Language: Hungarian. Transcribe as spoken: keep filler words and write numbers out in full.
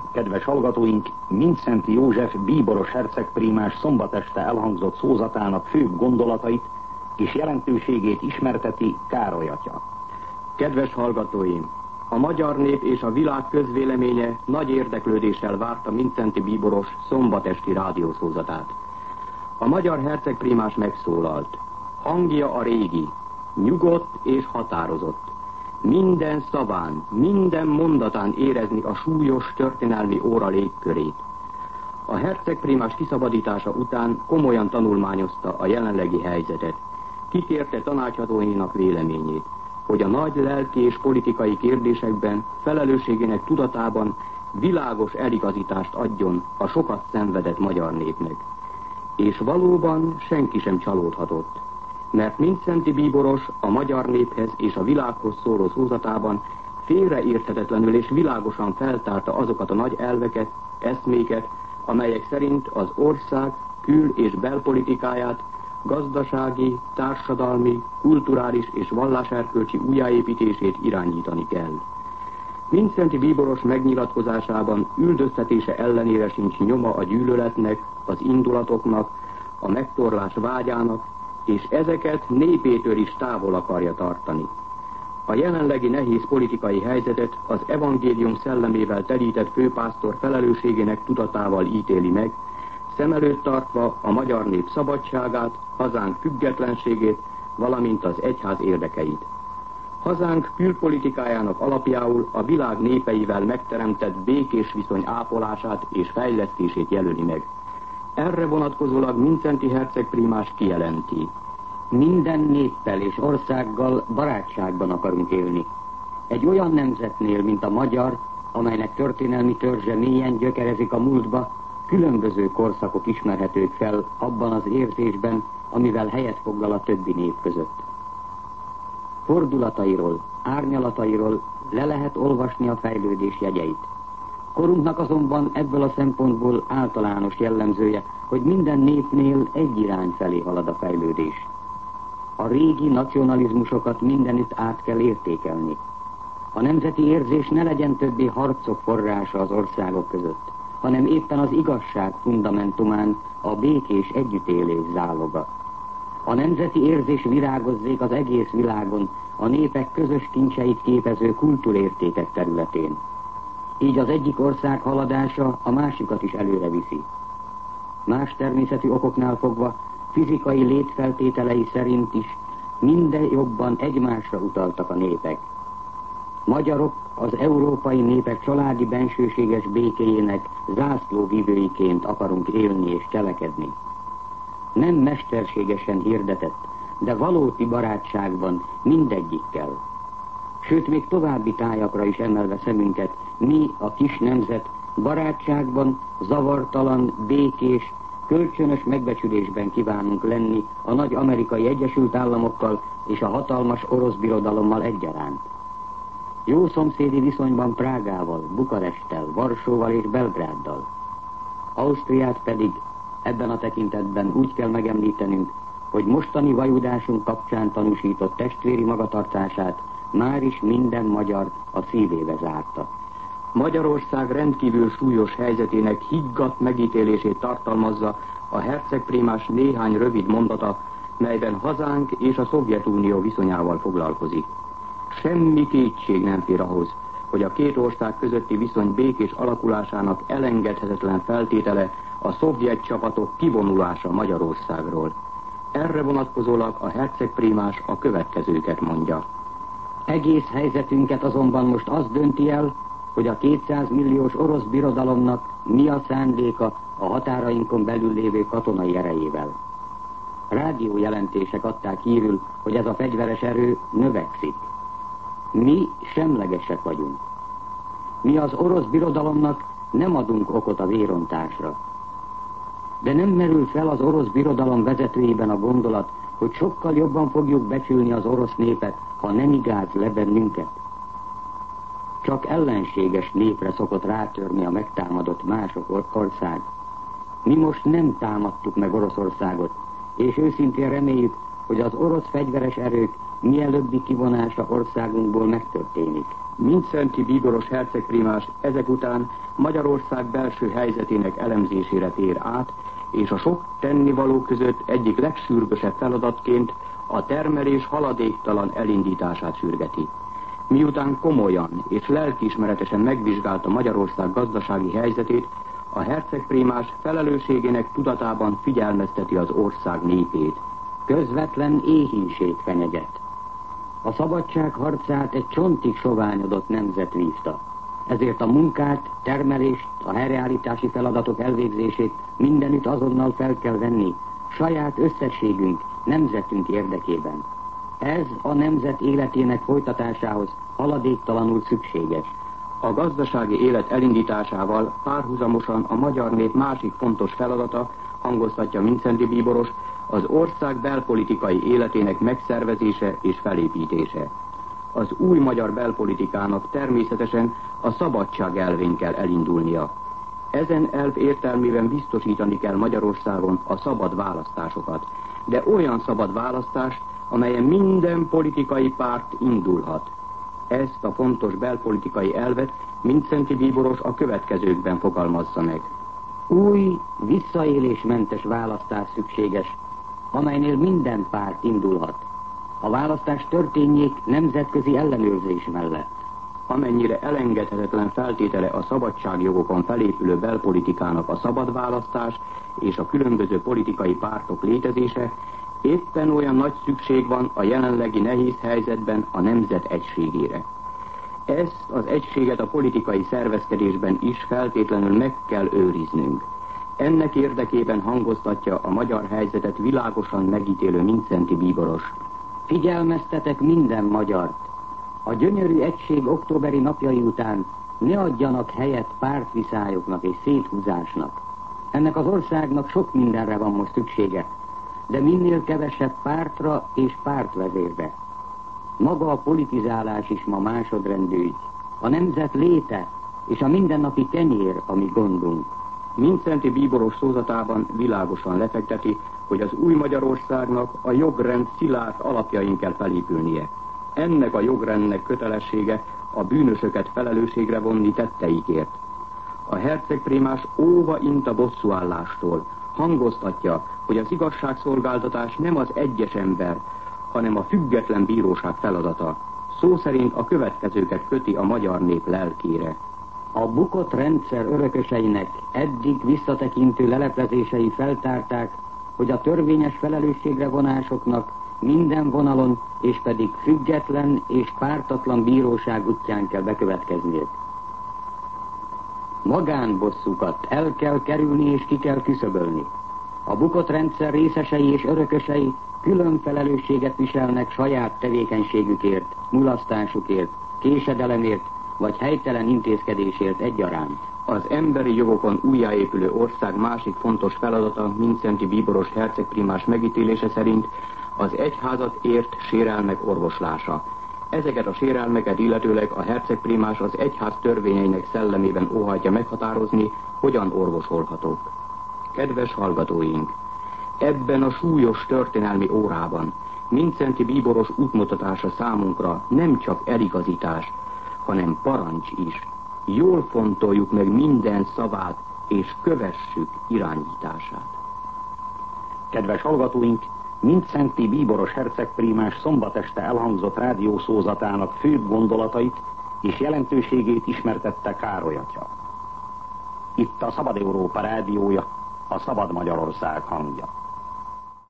Kedves hallgatóink, Mindszenty József bíboros hercegprímás szombat este elhangzott szózatának főbb gondolatait és jelentőségét ismerteti Károly atya. Kedves hallgatóim, a magyar nép és a világ közvéleménye nagy érdeklődéssel várta Mindszenty bíboros szombat esti rádiószózatát. A magyar hercegprímás megszólalt. Hangja a régi, nyugodt és határozott. Minden szaván, minden mondatán érezni a súlyos történelmi óra légkörét. A hercegprímás kiszabadítása után komolyan tanulmányozta a jelenlegi helyzetet. Kikérte tanácsadóinak véleményét, hogy a nagy lelki és politikai kérdésekben felelősségének tudatában világos eligazítást adjon a sokat szenvedett magyar népnek. És valóban senki sem csalódhatott, mert Mindszenty bíboros a magyar néphez és a világhoz szóló szózatában félreérthetetlenül és világosan feltárta azokat a nagy elveket, eszméket, amelyek szerint az ország kül- és belpolitikáját, gazdasági, társadalmi, kulturális és valláserkölcsi újjáépítését irányítani kell. Mindszenty bíboros megnyilatkozásában üldöztetése ellenére sincs nyoma a gyűlöletnek, az indulatoknak, a megtorlás vágyának, és ezeket népétől is távol akarja tartani. A jelenlegi nehéz politikai helyzetet az evangélium szellemével telített főpásztor felelősségének tudatával ítéli meg, szem előtt tartva a magyar nép szabadságát, hazánk függetlenségét, valamint az egyház érdekeit. Hazánk külpolitikájának alapjául a világ népeivel megteremtett békés viszony ápolását és fejlesztését jelöli meg. Erre vonatkozólag Mindszenty hercegprímás kijelenti. Minden néppel és országgal barátságban akarunk élni. Egy olyan nemzetnél, mint a magyar, amelynek történelmi törzse mélyen gyökerezik a múltba, különböző korszakok ismerhetők fel abban az érzésben, amivel helyet foglal a többi nép között. Fordulatairól, árnyalatairól le lehet olvasni a fejlődés jegyeit. Korunknak azonban ebből a szempontból általános jellemzője, hogy minden népnél egy irány felé halad a fejlődés. A régi nacionalizmusokat mindenütt át kell értékelni. A nemzeti érzés ne legyen többé harcok forrása az országok között, hanem éppen az igazság fundamentumán a békés együttélés záloga. A nemzeti érzés virágozzék az egész világon, a népek közös kincseit képező kultúrértékek területén. Így az egyik ország haladása a másikat is előre viszi. Más természetű okoknál fogva, fizikai létfeltételei szerint is minden jobban egymásra utaltak a népek. Magyarok az európai népek családi bensőséges békéjének zászlóvivőiként akarunk élni és cselekedni. Nem mesterségesen hirdetett, de valódi barátságban mindegyikkel. Sőt, még további tájakra is emelve szemünket, mi, a kis nemzet, barátságban, zavartalan, békés, kölcsönös megbecsülésben kívánunk lenni a nagy Amerikai Egyesült Államokkal és a hatalmas orosz birodalommal egyaránt. Jó szomszédi viszonyban Prágával, Bukaresttel, Varsóval és Belgráddal. Ausztriát pedig ebben a tekintetben úgy kell megemlítenünk, hogy mostani vajudásunk kapcsán tanúsított testvéri magatartását már is minden magyar a szívébe zárta. Magyarország rendkívül súlyos helyzetének higgadt megítélését tartalmazza a hercegprímás néhány rövid mondata, melyben hazánk és a Szovjetunió viszonyával foglalkozik. Semmi kétség nem fér ahhoz, hogy a két ország közötti viszony békés alakulásának elengedhetetlen feltétele a szovjet csapatok kivonulása Magyarországról. Erre vonatkozólag a hercegprímás a következőket mondja. Egész helyzetünket azonban most az dönti el, hogy a kétszáz milliós orosz birodalomnak mi a szándéka a határainkon belül lévő katonai erejével. Rádiójelentések adták hírül, hogy ez a fegyveres erő növekszik. Mi semlegesek vagyunk. Mi az orosz birodalomnak nem adunk okot a vérontásra. De nem merül fel az orosz birodalom vezetőiben a gondolat, hogy sokkal jobban fogjuk becsülni az orosz népet, ha nem igáz le bennünket. Csak ellenséges népre szokott rátörni a megtámadott mások ország. Mi most nem támadtuk meg Oroszországot, és őszintén reméljük, hogy az orosz fegyveres erők mielőbbi kivonása országunkból megtörténik. Mindszenty Bíboros hercegprímás ezek után Magyarország belső helyzetének elemzésére tér át, és a sok tennivaló között egyik legsürgősebb feladatként a termelés haladéktalan elindítását sürgeti. Miután komolyan és lelkiismeretesen megvizsgálta Magyarország gazdasági helyzetét, a hercegprímás felelősségének tudatában figyelmezteti az ország népét. Közvetlen éhínség fenyeget. A szabadság harcát egy csontig soványodott nemzet vívta. Ezért a munkát, termelést, a helyreállítási feladatok elvégzését mindenütt azonnal fel kell venni, saját összességünk, nemzetünk érdekében. Ez a nemzet életének folytatásához haladéktalanul szükséges. A gazdasági élet elindításával párhuzamosan a magyar nép másik fontos feladata, hangoztatja Mindszenty Bíboros, az ország belpolitikai életének megszervezése és felépítése. Az új magyar belpolitikának természetesen a szabadság elvén kell elindulnia. Ezen elv értelmében biztosítani kell Magyarországon a szabad választásokat, de olyan szabad választást, amelyen minden politikai párt indulhat. Ezt a fontos belpolitikai elvet Mindszenty Bíboros a következőkben fogalmazza meg. Új, visszaélésmentes választás szükséges, amelynél minden párt indulhat. A választás történjék nemzetközi ellenőrzés mellett. Amennyire elengedhetetlen feltétele a szabadságjogokon felépülő belpolitikának a szabad választás és a különböző politikai pártok létezése, éppen olyan nagy szükség van a jelenlegi nehéz helyzetben a nemzet egységére. Ezt az egységet a politikai szervezkedésben is feltétlenül meg kell őriznünk. Ennek érdekében hangoztatja a magyar helyzetet világosan megítélő Mindszenty Bíboros. Figyelmeztetek minden magyart. A gyönyörű egység októberi napjai után ne adjanak helyet pártviszályoknak és széthúzásnak. Ennek az országnak sok mindenre van most szüksége, de minél kevesebb pártra és pártvezérbe. Maga a politizálás is ma másodrendű ügy. A nemzet léte és a mindennapi kenyér a mi gondunk. Mindszenty Bíboros szózatában világosan lefekteti, hogy az új Magyarországnak a jogrend szilárd alapjain kell felépülnie. Ennek a jogrendnek kötelessége a bűnösöket felelősségre vonni tetteikért. A hercegprímás óva int a bosszúállástól, hangoztatja, hogy az igazságszolgáltatás nem az egyes ember, hanem a független bíróság feladata. Szó szerint a következőket köti a magyar nép lelkére. A bukott rendszer örököseinek eddig visszatekintő leleplezései feltárták, hogy a törvényes felelősségre vonásoknak minden vonalon és pedig független és pártatlan bíróság útján kell bekövetkezniük. Magánbosszúkat el kell kerülni és ki kell küszöbölni. A bukott rendszer részesei és örökösei külön felelősséget viselnek saját tevékenységükért, mulasztásukért, késedelemért vagy helytelen intézkedésért egyaránt. Az emberi jogokon újjáépülő ország másik fontos feladata Mindszenty Bíboros hercegprímás megítélése szerint az egyházat ért sérelmek orvoslása. Ezeket a sérelmeket illetőleg a hercegprímás az egyház törvényeinek szellemében óhajtja meghatározni, hogyan orvosolhatók. Kedves hallgatóink! Ebben a súlyos történelmi órában Mindszenty Bíboros útmutatása számunkra nem csak eligazítás, hanem parancs is. Jól fontoljuk meg minden szavát, és kövessük irányítását. Kedves hallgatóink! Mindszenty Bíboros hercegprímás szombat este elhangzott rádiószózatának főbb gondolatait és jelentőségét ismertette Károly atya. Itt a Szabad Európa rádiója, a Szabad Magyarország hangja.